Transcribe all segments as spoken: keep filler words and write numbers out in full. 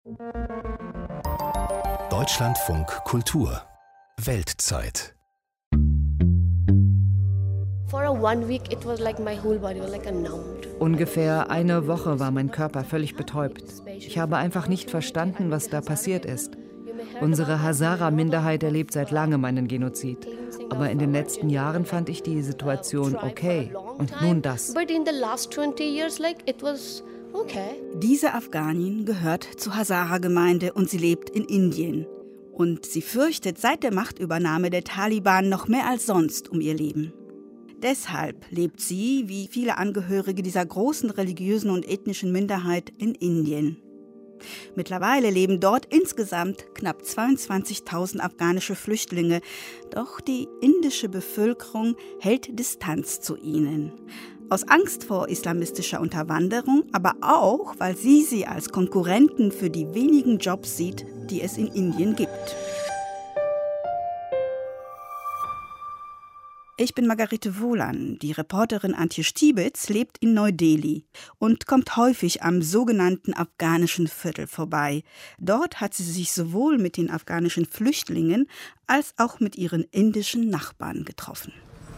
Deutschlandfunk Kultur Weltzeit. Ungefähr eine Woche war mein Körper völlig betäubt. Ich habe einfach nicht verstanden, was da passiert ist. Unsere Hazara-Minderheit erlebt seit langem einen Genozid. Aber in den letzten Jahren fand ich die Situation okay. Und nun das. Diese Afghanin gehört zur Hazara-Gemeinde und sie lebt in Indien. Und sie fürchtet seit der Machtübernahme der Taliban noch mehr als sonst um ihr Leben. Deshalb lebt sie, wie viele Angehörige dieser großen religiösen und ethnischen Minderheit, in Indien. Mittlerweile leben dort insgesamt knapp zweiundzwanzigtausend afghanische Flüchtlinge. Doch die indische Bevölkerung hält Distanz zu ihnen. Aus Angst vor islamistischer Unterwanderung, aber auch, weil sie sie als Konkurrenten für die wenigen Jobs sieht, die es in Indien gibt. Ich bin Margarete Wohlan. Die Reporterin Antje Stiebitz lebt in Neu-Delhi und kommt häufig am sogenannten afghanischen Viertel vorbei. Dort hat sie sich sowohl mit den afghanischen Flüchtlingen als auch mit ihren indischen Nachbarn getroffen.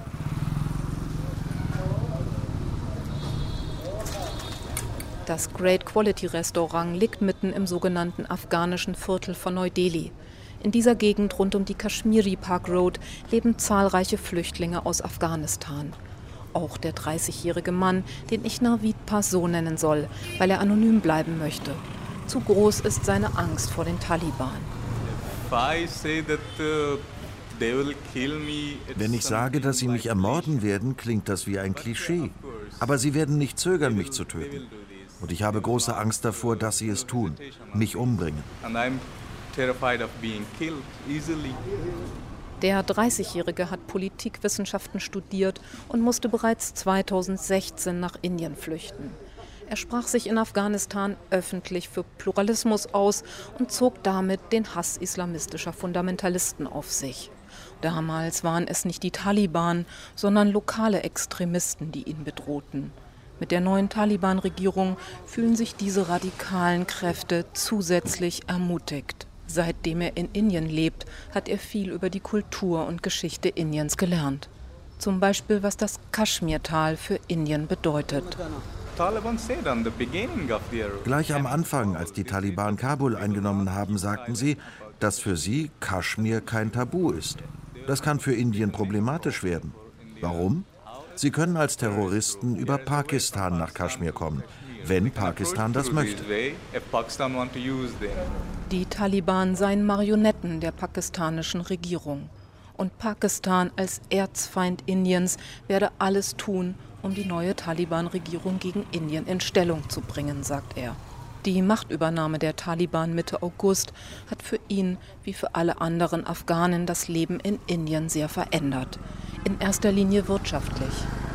Das Great Quality Restaurant liegt mitten im sogenannten afghanischen Viertel von Neu-Delhi. In dieser Gegend rund um die Kashmiri Park Road leben zahlreiche Flüchtlinge aus Afghanistan. Auch der dreißigjährige Mann, den ich Navid Paso nennen soll, weil er anonym bleiben möchte. Zu groß ist seine Angst vor den Taliban. Wenn ich sage, dass sie mich ermorden werden, klingt das wie ein Klischee. Aber sie werden nicht zögern, mich zu töten. Und ich habe große Angst davor, dass sie es tun, mich umbringen. Der dreißigjährige hat Politikwissenschaften studiert und musste bereits zweitausendsechzehn nach Indien flüchten. Er sprach sich in Afghanistan öffentlich für Pluralismus aus und zog damit den Hass islamistischer Fundamentalisten auf sich. Damals waren es nicht die Taliban, sondern lokale Extremisten, die ihn bedrohten. Mit der neuen Taliban-Regierung fühlen sich diese radikalen Kräfte zusätzlich ermutigt. Seitdem er in Indien lebt, hat er viel über die Kultur und Geschichte Indiens gelernt. Zum Beispiel, was das Kaschmirtal für Indien bedeutet. Gleich am Anfang, als die Taliban Kabul eingenommen haben, sagten sie, dass für sie Kaschmir kein Tabu ist. Das kann für Indien problematisch werden. Warum? Sie können als Terroristen über Pakistan nach Kaschmir kommen, wenn Pakistan das möchte. Die Taliban seien Marionetten der pakistanischen Regierung. Und Pakistan als Erzfeind Indiens werde alles tun, um die neue Taliban-Regierung gegen Indien in Stellung zu bringen, sagt er. Die Machtübernahme der Taliban Mitte August hat für ihn wie für alle anderen Afghanen das Leben in Indien sehr verändert. In erster Linie wirtschaftlich.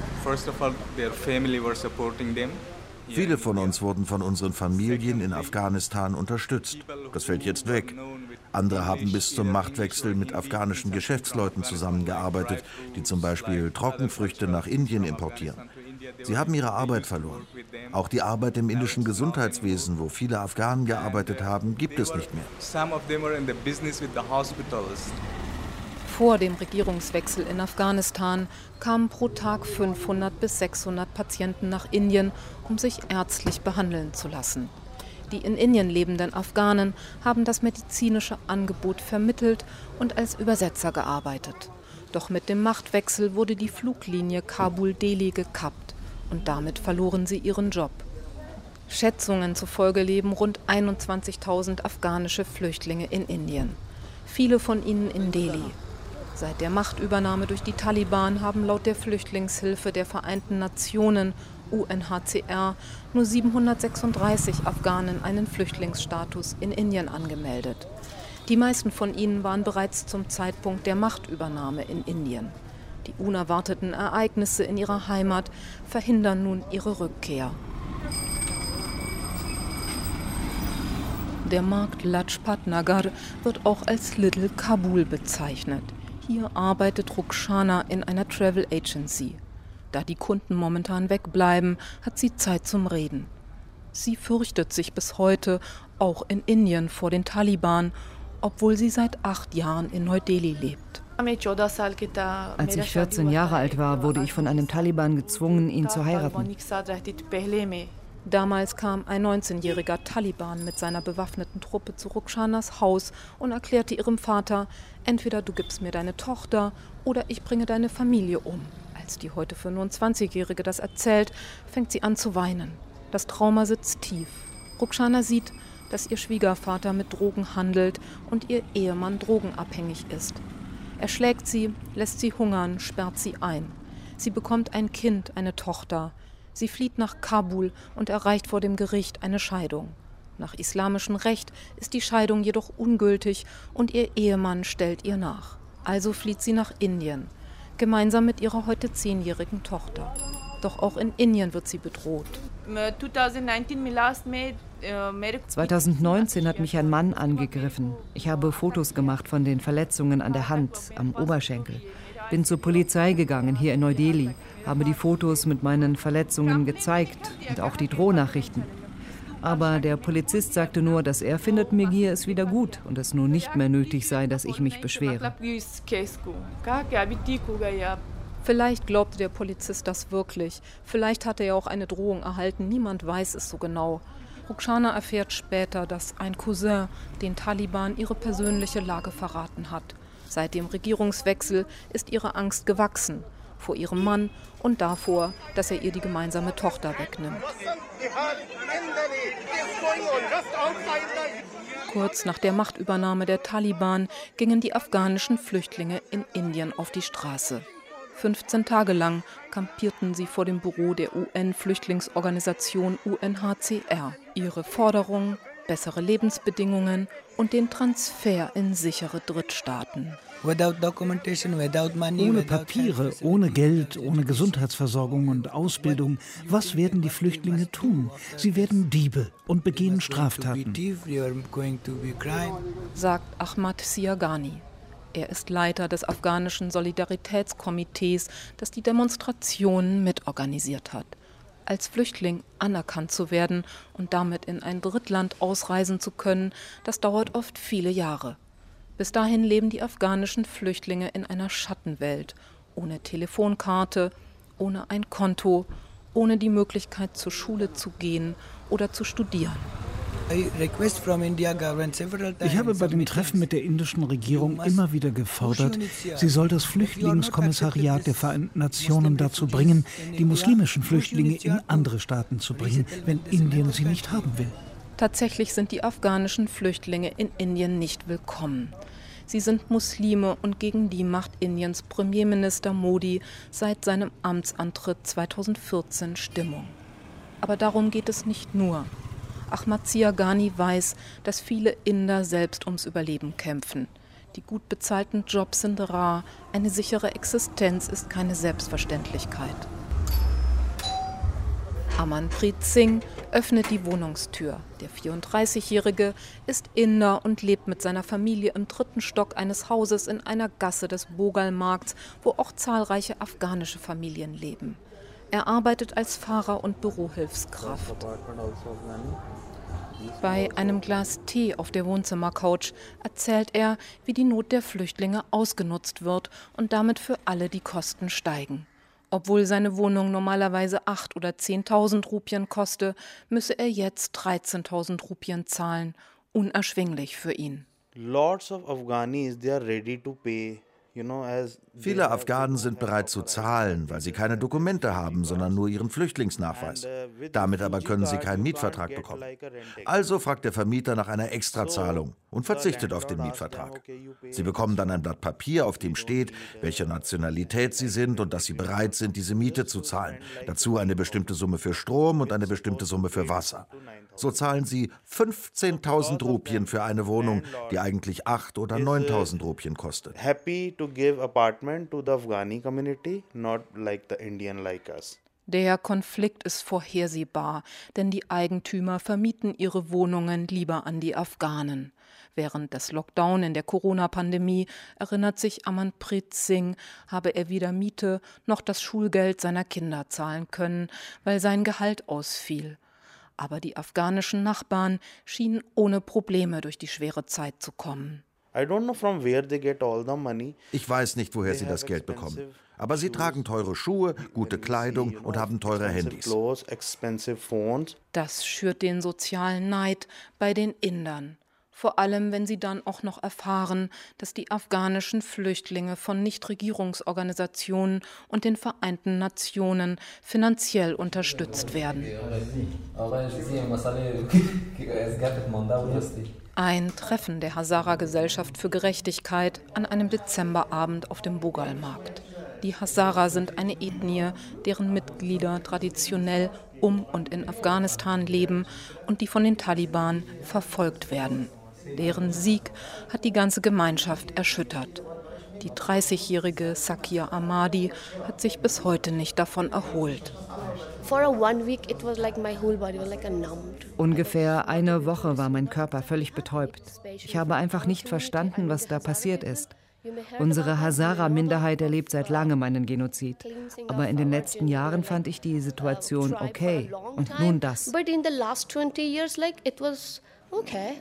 Viele von uns wurden von unseren Familien in Afghanistan unterstützt. Das fällt jetzt weg. Andere haben bis zum Machtwechsel mit afghanischen Geschäftsleuten zusammengearbeitet, die zum Beispiel Trockenfrüchte nach Indien importieren. Sie haben ihre Arbeit verloren. Auch die Arbeit im indischen Gesundheitswesen, wo viele Afghanen gearbeitet haben, gibt es nicht mehr. Vor dem Regierungswechsel in Afghanistan kamen pro Tag fünfhundert bis sechshundert Patienten nach Indien, um sich ärztlich behandeln zu lassen. Die in Indien lebenden Afghanen haben das medizinische Angebot vermittelt und als Übersetzer gearbeitet. Doch mit dem Machtwechsel wurde die Fluglinie Kabul-Delhi gekappt und damit verloren sie ihren Job. Schätzungen zufolge leben rund einundzwanzigtausend afghanische Flüchtlinge in Indien. Viele von ihnen in Delhi. Seit der Machtübernahme durch die Taliban haben laut der Flüchtlingshilfe der Vereinten Nationen U N H C R nur siebenhundertsechsunddreißig Afghanen einen Flüchtlingsstatus in Indien angemeldet. Die meisten von ihnen waren bereits zum Zeitpunkt der Machtübernahme in Indien. Die unerwarteten Ereignisse in ihrer Heimat verhindern nun ihre Rückkehr. Der Markt Lajpat Nagar wird auch als Little Kabul bezeichnet. Hier arbeitet Rukshana in einer Travel Agency. Da die Kunden momentan wegbleiben, hat sie Zeit zum Reden. Sie fürchtet sich bis heute, auch in Indien vor den Taliban, obwohl sie seit acht Jahren in Neu-Delhi lebt. Als ich vierzehn Jahre alt war, wurde ich von einem Taliban gezwungen, ihn zu heiraten. Damals kam ein neunzehnjähriger Taliban mit seiner bewaffneten Truppe zu Rukshanas Haus und erklärte ihrem Vater, entweder du gibst mir deine Tochter oder ich bringe deine Familie um. Als die heute fünfundzwanzigjährige das erzählt, fängt sie an zu weinen. Das Trauma sitzt tief. Rukshana sieht, dass ihr Schwiegervater mit Drogen handelt und ihr Ehemann drogenabhängig ist. Er schlägt sie, lässt sie hungern, sperrt sie ein. Sie bekommt ein Kind, eine Tochter. Sie flieht nach Kabul und erreicht vor dem Gericht eine Scheidung. Nach islamischem Recht ist die Scheidung jedoch ungültig und ihr Ehemann stellt ihr nach. Also flieht sie nach Indien, gemeinsam mit ihrer heute zehnjährigen Tochter. Doch auch in Indien wird sie bedroht. zweitausendneunzehn hat mich ein Mann angegriffen. Ich habe Fotos gemacht von den Verletzungen an der Hand, am Oberschenkel. Bin zur Polizei gegangen, hier in Neu-Delhi, habe die Fotos mit meinen Verletzungen gezeigt und auch die Drohnachrichten. Aber der Polizist sagte nur, dass er findet, mir gehe es wieder gut und es nun nicht mehr nötig sei, dass ich mich beschwere. Vielleicht glaubte der Polizist das wirklich. Vielleicht hatte er auch eine Drohung erhalten. Niemand weiß es so genau. Rukshana erfährt später, dass ein Cousin den Taliban ihre persönliche Lage verraten hat. Seit dem Regierungswechsel ist ihre Angst gewachsen. Vor ihrem Mann und davor, dass er ihr die gemeinsame Tochter wegnimmt. Kurz nach der Machtübernahme der Taliban gingen die afghanischen Flüchtlinge in Indien auf die Straße. fünfzehn Tage lang kampierten sie vor dem Büro der U N-Flüchtlingsorganisation U N H C R. Ihre Forderung: bessere Lebensbedingungen und den Transfer in sichere Drittstaaten. Ohne Papiere, ohne Geld, ohne Gesundheitsversorgung und Ausbildung, was werden die Flüchtlinge tun? Sie werden Diebe und begehen Straftaten, sagt Ahmad Siaghani. Er ist Leiter des afghanischen Solidaritätskomitees, das die Demonstrationen mitorganisiert hat. Als Flüchtling anerkannt zu werden und damit in ein Drittland ausreisen zu können, das dauert oft viele Jahre. Bis dahin leben die afghanischen Flüchtlinge in einer Schattenwelt, ohne Telefonkarte, ohne ein Konto, ohne die Möglichkeit zur Schule zu gehen oder zu studieren. Ich habe bei den Treffen mit der indischen Regierung immer wieder gefordert, sie soll das Flüchtlingskommissariat der Vereinten Nationen dazu bringen, die muslimischen Flüchtlinge in andere Staaten zu bringen, wenn Indien sie nicht haben will. Tatsächlich sind die afghanischen Flüchtlinge in Indien nicht willkommen. Sie sind Muslime und gegen die macht Indiens Premierminister Modi seit seinem Amtsantritt zweitausendvierzehn Stimmung. Aber darum geht es nicht nur. Ahmad Siaghani weiß, dass viele Inder selbst ums Überleben kämpfen. Die gut bezahlten Jobs sind rar, eine sichere Existenz ist keine Selbstverständlichkeit. Amanpreet Singh öffnet die Wohnungstür. Der vierunddreißigjährige ist Inder und lebt mit seiner Familie im dritten Stock eines Hauses in einer Gasse des Bogal-Markts, wo auch zahlreiche afghanische Familien leben. Er arbeitet als Fahrer und Bürohilfskraft. Bei einem Glas Tee auf der Wohnzimmercouch erzählt er, wie die Not der Flüchtlinge ausgenutzt wird und damit für alle die Kosten steigen. Obwohl seine Wohnung normalerweise acht oder zehntausend Rupien koste, müsse er jetzt dreizehntausend Rupien zahlen. Unerschwinglich für ihn. Lots of Afghanis, they are ready to pay. Viele Afghanen sind bereit zu zahlen, weil sie keine Dokumente haben, sondern nur ihren Flüchtlingsnachweis. Damit aber können sie keinen Mietvertrag bekommen. Also fragt der Vermieter nach einer Extrazahlung und verzichtet auf den Mietvertrag. Sie bekommen dann ein Blatt Papier, auf dem steht, welche Nationalität sie sind und dass sie bereit sind, diese Miete zu zahlen. Dazu eine bestimmte Summe für Strom und eine bestimmte Summe für Wasser. So zahlen sie fünfzehntausend Rupien für eine Wohnung, die eigentlich acht oder neuntausend Rupien kostet. Happy to give apartment to the Afghani community, not like the Indian like us. Der Konflikt ist vorhersehbar, denn die Eigentümer vermieten ihre Wohnungen lieber an die Afghanen. Während des Lockdown in der Corona-Pandemie, erinnert sich Amanpreet Singh, habe er weder Miete noch das Schulgeld seiner Kinder zahlen können, weil sein Gehalt ausfiel. Aber die afghanischen Nachbarn schienen ohne Probleme durch die schwere Zeit zu kommen. Ich weiß nicht, woher sie das Geld bekommen. Aber sie tragen teure Schuhe, gute Kleidung und haben teure Handys. Das schürt den sozialen Neid bei den Indern. Vor allem, wenn sie dann auch noch erfahren, dass die afghanischen Flüchtlinge von Nichtregierungsorganisationen und den Vereinten Nationen finanziell unterstützt werden. Ein Treffen der Hazara-Gesellschaft für Gerechtigkeit an einem Dezemberabend auf dem Bogalmarkt. Die Hazara sind eine Ethnie, deren Mitglieder traditionell um und in Afghanistan leben und die von den Taliban verfolgt werden. Deren Sieg hat die ganze Gemeinschaft erschüttert. Die dreißigjährige Sakia Ahmadi hat sich bis heute nicht davon erholt. Ungefähr eine Woche war mein Körper völlig betäubt. Ich habe einfach nicht verstanden, was da passiert ist. Unsere Hazara-Minderheit erlebt seit langem einen Genozid. Aber in den letzten Jahren fand ich die Situation okay. Und nun das. Okay.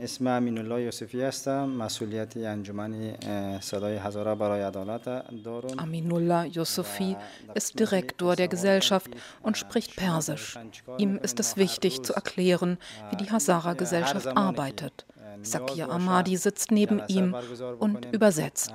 Aminullah Youssefi ist Direktor der Gesellschaft und spricht Persisch. Ihm ist es wichtig zu erklären, wie die Hazara-Gesellschaft arbeitet. Sakia Ahmadi sitzt neben ihm und übersetzt.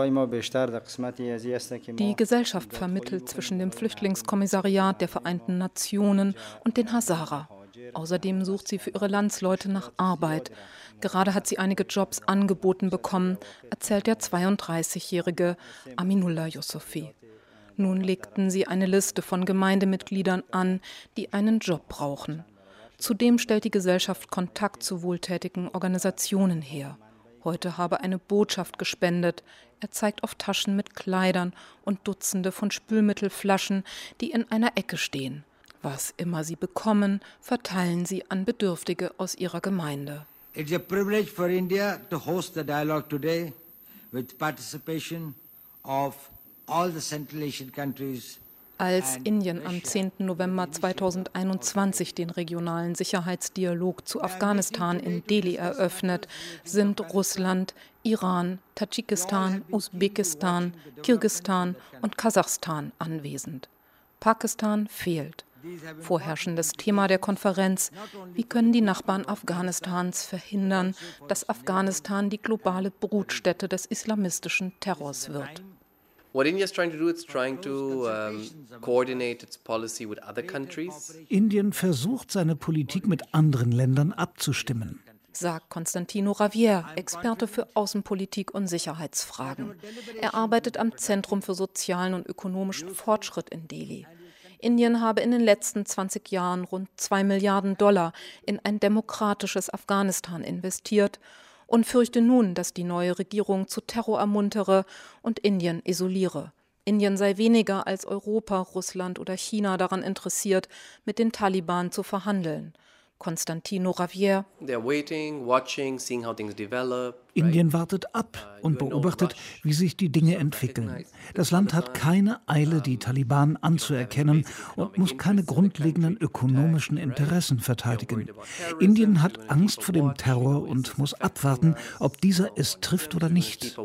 Die Gesellschaft vermittelt zwischen dem Flüchtlingskommissariat der Vereinten Nationen und den Hazara. Außerdem sucht sie für ihre Landsleute nach Arbeit. Gerade hat sie einige Jobs angeboten bekommen, erzählt der zweiunddreißigjährige Aminullah Youssefi. Nun legten sie eine Liste von Gemeindemitgliedern an, die einen Job brauchen. Zudem stellt die Gesellschaft Kontakt zu wohltätigen Organisationen her. Heute habe eine Botschaft gespendet. Er zeigt auf Taschen mit Kleidern und Dutzende von Spülmittelflaschen, die in einer Ecke stehen. Was immer sie bekommen, verteilen sie an Bedürftige aus ihrer Gemeinde. It's a privilege for India to host the dialogue today with participation of all the Central Asian countries. Als Indien am zehnten November zweitausendeinundzwanzig den regionalen Sicherheitsdialog zu Afghanistan in Delhi eröffnet, sind Russland, Iran, Tadschikistan, Usbekistan, Kirgisistan und Kasachstan anwesend. Pakistan fehlt. Vorherrschendes Thema der Konferenz: Wie können die Nachbarn Afghanistans verhindern, dass Afghanistan die globale Brutstätte des islamistischen Terrors wird? What India is trying to do, it's trying to um, coordinate its policy with other countries. Indien versucht, seine Politik mit anderen Ländern abzustimmen, sagt Constantino Ravier, Experte für Außenpolitik und Sicherheitsfragen. Er arbeitet am Zentrum für sozialen und ökonomischen Fortschritt in Delhi. Indien habe in den letzten zwanzig Jahren rund zwei Milliarden Dollar in ein demokratisches Afghanistan investiert und fürchte nun, dass die neue Regierung zu Terror ermuntere und Indien isoliere. Indien sei weniger als Europa, Russland oder China daran interessiert, mit den Taliban zu verhandeln. Constantino Ravier. Waiting, watching, seeing how things develop. Indien wartet ab und beobachtet, wie sich die Dinge entwickeln. Das Land hat keine Eile, die Taliban anzuerkennen und muss keine grundlegenden ökonomischen Interessen verteidigen. Indien hat Angst vor dem Terror und muss abwarten, ob dieser es trifft oder nicht.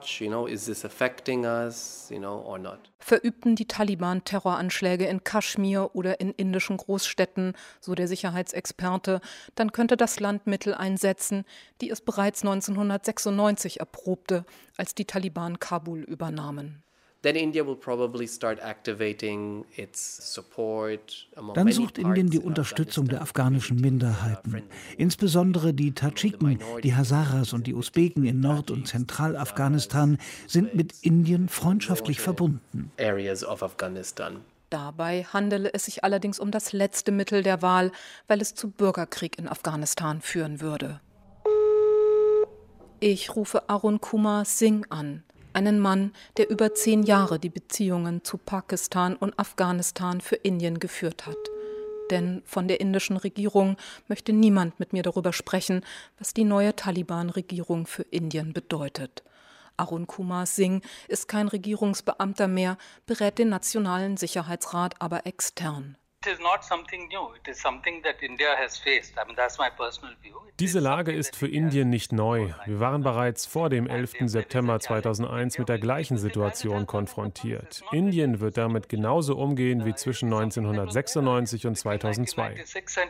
Verübten die Taliban Terroranschläge in Kaschmir oder in indischen Großstädten, so der Sicherheitsexperte, dann könnte das Land Mittel einsetzen, die es bereits neunzehnhundertsechsundneunzig erprobte, als die Taliban Kabul übernahmen. Then India will probably start activating its support among Dann many sucht Indien die parts in Unterstützung der Afghanistan. afghanischen Minderheiten, insbesondere die Tadschiken, die Hazaras und die Usbeken in Nord- und Zentralafghanistan sind mit Indien freundschaftlich verbunden. Areas of Afghanistan. Dabei handele es sich allerdings um das letzte Mittel der Wahl, weil es zu Bürgerkrieg in Afghanistan führen würde. Ich rufe Arun Kumar Singh an, einen Mann, der über zehn Jahre die Beziehungen zu Pakistan und Afghanistan für Indien geführt hat. Denn von der indischen Regierung möchte niemand mit mir darüber sprechen, was die neue Taliban-Regierung für Indien bedeutet. Arun Kumar Singh ist kein Regierungsbeamter mehr, berät den Nationalen Sicherheitsrat aber extern. Diese Lage ist für Indien nicht neu. Wir waren bereits vor dem elften September zweitausendeins mit der gleichen Situation konfrontiert. Indien wird damit genauso umgehen wie zwischen neunzehnhundertsechsundneunzig und zweitausendzwei.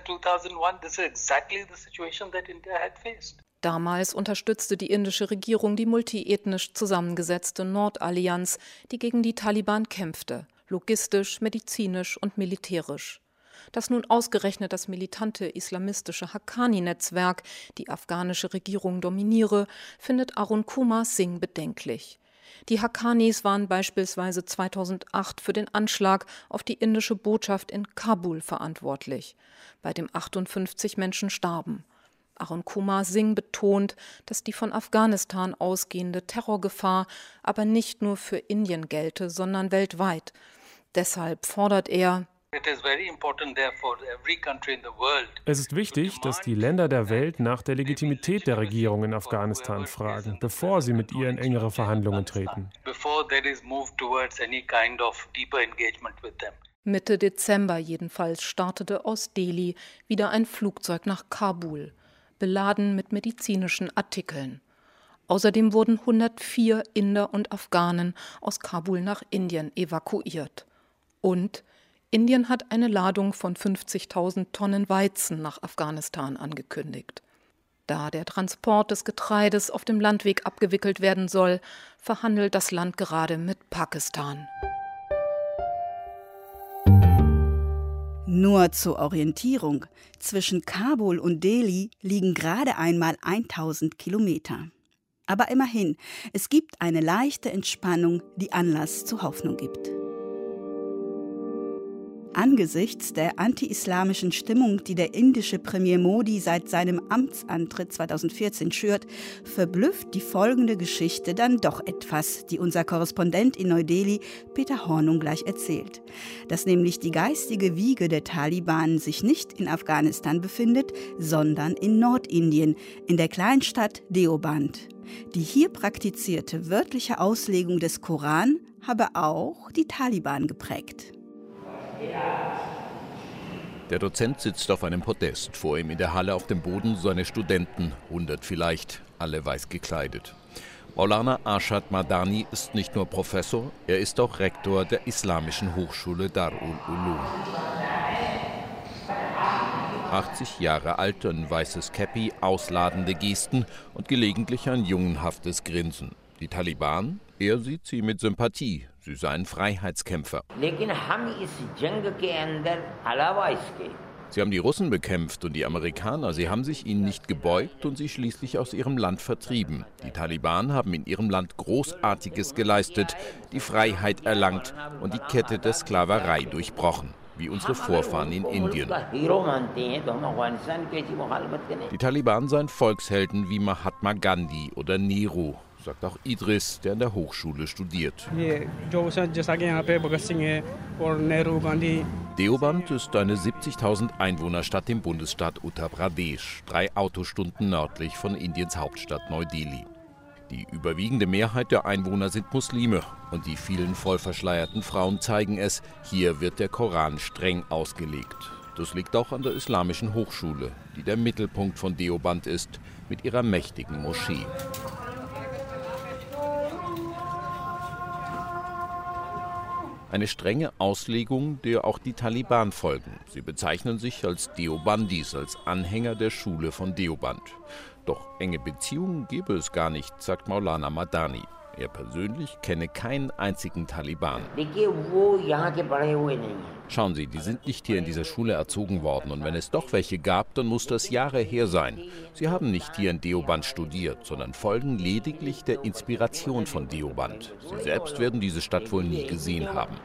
Damals unterstützte die indische Regierung die multiethnisch zusammengesetzte Nordallianz, die gegen die Taliban kämpfte, logistisch, medizinisch und militärisch. Dass nun ausgerechnet das militante islamistische Haqqani-Netzwerk die afghanische Regierung dominiere, findet Arun Kumar Singh bedenklich. Die Haqqanis waren beispielsweise zweitausendacht für den Anschlag auf die indische Botschaft in Kabul verantwortlich, bei dem achtundfünfzig Menschen starben. Arun Kumar Singh betont, dass die von Afghanistan ausgehende Terrorgefahr aber nicht nur für Indien gelte, sondern weltweit. Deshalb fordert er: Es ist wichtig, dass die Länder der Welt nach der Legitimität der Regierung in Afghanistan fragen, bevor sie mit ihr in engere Verhandlungen treten. Mitte Dezember jedenfalls startete aus Delhi wieder ein Flugzeug nach Kabul, beladen mit medizinischen Artikeln. Außerdem wurden hundertvier Inder und Afghanen aus Kabul nach Indien evakuiert. Und Indien hat eine Ladung von fünfzigtausend Tonnen Weizen nach Afghanistan angekündigt. Da der Transport des Getreides auf dem Landweg abgewickelt werden soll, verhandelt das Land gerade mit Pakistan. Nur zur Orientierung: Zwischen Kabul und Delhi liegen gerade einmal tausend Kilometer. Aber immerhin, es gibt eine leichte Entspannung, die Anlass zur Hoffnung gibt. Angesichts der anti-islamischen Stimmung, die der indische Premier Modi seit seinem Amtsantritt zweitausendvierzehn schürt, verblüfft die folgende Geschichte dann doch etwas, die unser Korrespondent in Neu-Delhi, Peter Hornung, gleich erzählt. Dass nämlich die geistige Wiege der Taliban sich nicht in Afghanistan befindet, sondern in Nordindien, in der Kleinstadt Deoband. Die hier praktizierte wörtliche Auslegung des Koran habe auch die Taliban geprägt. Der Dozent sitzt auf einem Podest, vor ihm in der Halle auf dem Boden seine Studenten, hundert vielleicht, alle weiß gekleidet. Maulana Arshad Madani ist nicht nur Professor, er ist auch Rektor der Islamischen Hochschule Darul Uloom. achtzig Jahre alt, ein weißes Käppi, ausladende Gesten und gelegentlich ein jungenhaftes Grinsen. Die Taliban? Er sieht sie mit Sympathie. Sie seien Freiheitskämpfer. Sie haben die Russen bekämpft und die Amerikaner. Sie haben sich ihnen nicht gebeugt und sie schließlich aus ihrem Land vertrieben. Die Taliban haben in ihrem Land Großartiges geleistet, die Freiheit erlangt und die Kette der Sklaverei durchbrochen, wie unsere Vorfahren in Indien. Die Taliban seien Volkshelden wie Mahatma Gandhi oder Nehru, sagt auch Idris, der an der Hochschule studiert. Deoband ist eine siebzigtausend Einwohnerstadt im Bundesstaat Uttar Pradesh, drei Autostunden nördlich von Indiens Hauptstadt Neu-Delhi. Die überwiegende Mehrheit der Einwohner sind Muslime und die vielen vollverschleierten Frauen zeigen es, hier wird der Koran streng ausgelegt. Das liegt auch an der Islamischen Hochschule, die der Mittelpunkt von Deoband ist, mit ihrer mächtigen Moschee. Eine strenge Auslegung, der auch die Taliban folgen. Sie bezeichnen sich als Deobandis, als Anhänger der Schule von Deoband. Doch enge Beziehungen gebe es gar nicht, sagt Maulana Madani. Er persönlich kenne keinen einzigen Taliban. Schauen Sie, die sind nicht hier in dieser Schule erzogen worden. Und wenn es doch welche gab, dann muss das Jahre her sein. Sie haben nicht hier in Deoband studiert, sondern folgen lediglich der Inspiration von Deoband. Sie selbst werden diese Stadt wohl nie gesehen haben.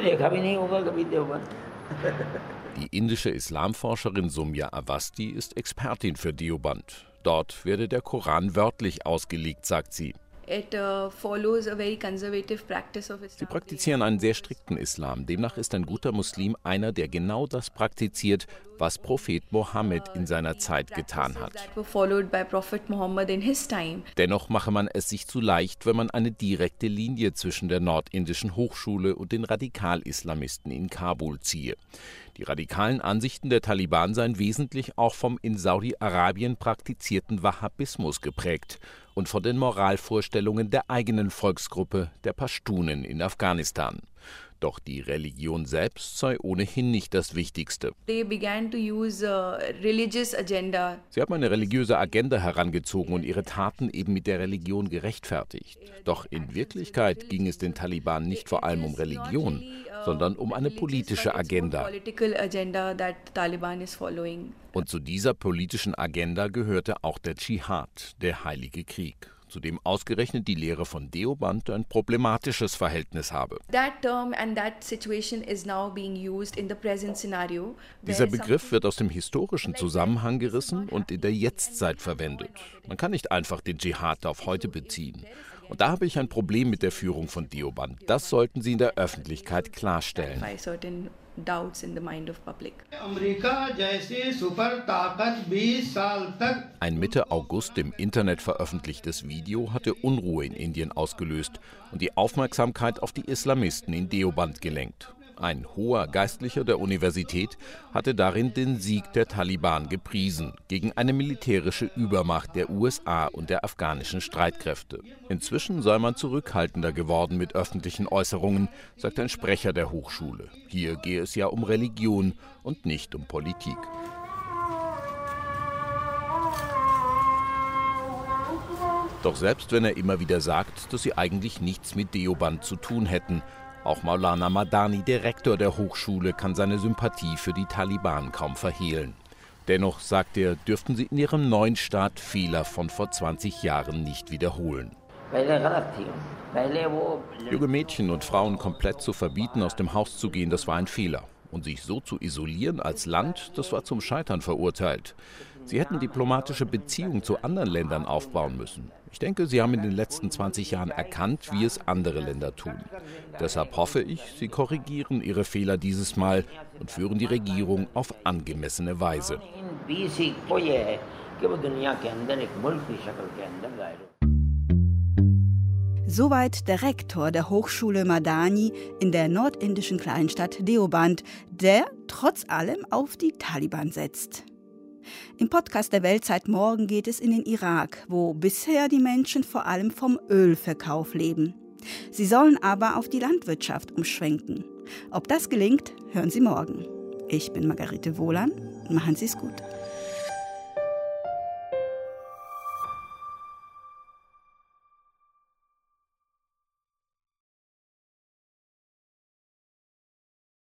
Die indische Islamforscherin Sumya Awasthi ist Expertin für Deoband. Dort werde der Koran wörtlich ausgelegt, sagt sie. Sie praktizieren einen sehr strikten Islam. Demnach ist ein guter Muslim einer, der genau das praktiziert, was Prophet Mohammed in seiner Zeit getan hat. Dennoch mache man es sich zu leicht, wenn man eine direkte Linie zwischen der nordindischen Hochschule und den Radikal-Islamisten in Kabul ziehe. Die radikalen Ansichten der Taliban seien wesentlich auch vom in Saudi-Arabien praktizierten Wahhabismus geprägt und von den Moralvorstellungen der eigenen Volksgruppe, der Pashtunen in Afghanistan. Doch die Religion selbst sei ohnehin nicht das Wichtigste. Sie haben eine religiöse Agenda herangezogen und ihre Taten eben mit der Religion gerechtfertigt. Doch in Wirklichkeit ging es den Taliban nicht vor allem um Religion, sondern um eine politische Agenda. Und zu dieser politischen Agenda gehörte auch der Dschihad, der Heilige Krieg, zu dem ausgerechnet die Lehre von Deoband ein problematisches Verhältnis habe. Dieser Begriff wird aus dem historischen Zusammenhang gerissen und in der Jetztzeit verwendet. Man kann nicht einfach den Dschihad auf heute beziehen. Und da habe ich ein Problem mit der Führung von Deoband. Das sollten Sie in der Öffentlichkeit klarstellen. Ein Mitte August im Internet veröffentlichtes Video hatte Unruhe in Indien ausgelöst und die Aufmerksamkeit auf die Islamisten in Deoband gelenkt. Ein hoher Geistlicher der Universität hatte darin den Sieg der Taliban gepriesen gegen eine militärische Übermacht der U S A und der afghanischen Streitkräfte. Inzwischen sei man zurückhaltender geworden mit öffentlichen Äußerungen, sagt ein Sprecher der Hochschule. Hier gehe es ja um Religion und nicht um Politik. Doch selbst wenn er immer wieder sagt, dass sie eigentlich nichts mit Deoband zu tun hätten, auch Maulana Madani, der Rektor der Hochschule, kann seine Sympathie für die Taliban kaum verhehlen. Dennoch, sagt er, dürften sie in ihrem neuen Staat Fehler von vor zwanzig Jahren nicht wiederholen. Junge Mädchen und Frauen komplett zu verbieten, aus dem Haus zu gehen, das war ein Fehler. Und sich so zu isolieren als Land, das war zum Scheitern verurteilt. Sie hätten diplomatische Beziehungen zu anderen Ländern aufbauen müssen. Ich denke, Sie haben in den letzten zwanzig Jahren erkannt, wie es andere Länder tun. Deshalb hoffe ich, Sie korrigieren Ihre Fehler dieses Mal und führen die Regierung auf angemessene Weise. Soweit der Rektor der Hochschule Madani in der nordindischen Kleinstadt Deoband, der trotz allem auf die Taliban setzt. Im Podcast der Weltzeit morgen geht es in den Irak, wo bisher die Menschen vor allem vom Ölverkauf leben. Sie sollen aber auf die Landwirtschaft umschwenken. Ob das gelingt, hören Sie morgen. Ich bin Margarete Wohlan. Machen Sie es gut.